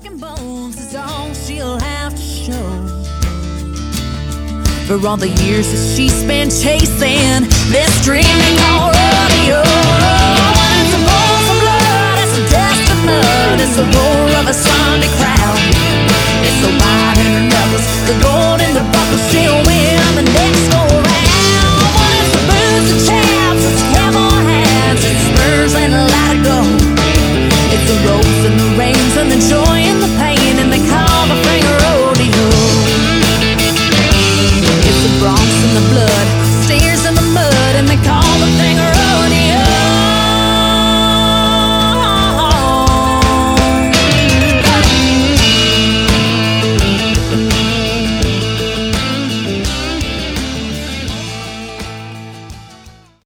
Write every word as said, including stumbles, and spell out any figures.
broken bones is all she'll have to show for all the years that she spent chasing this dream they call rodeo.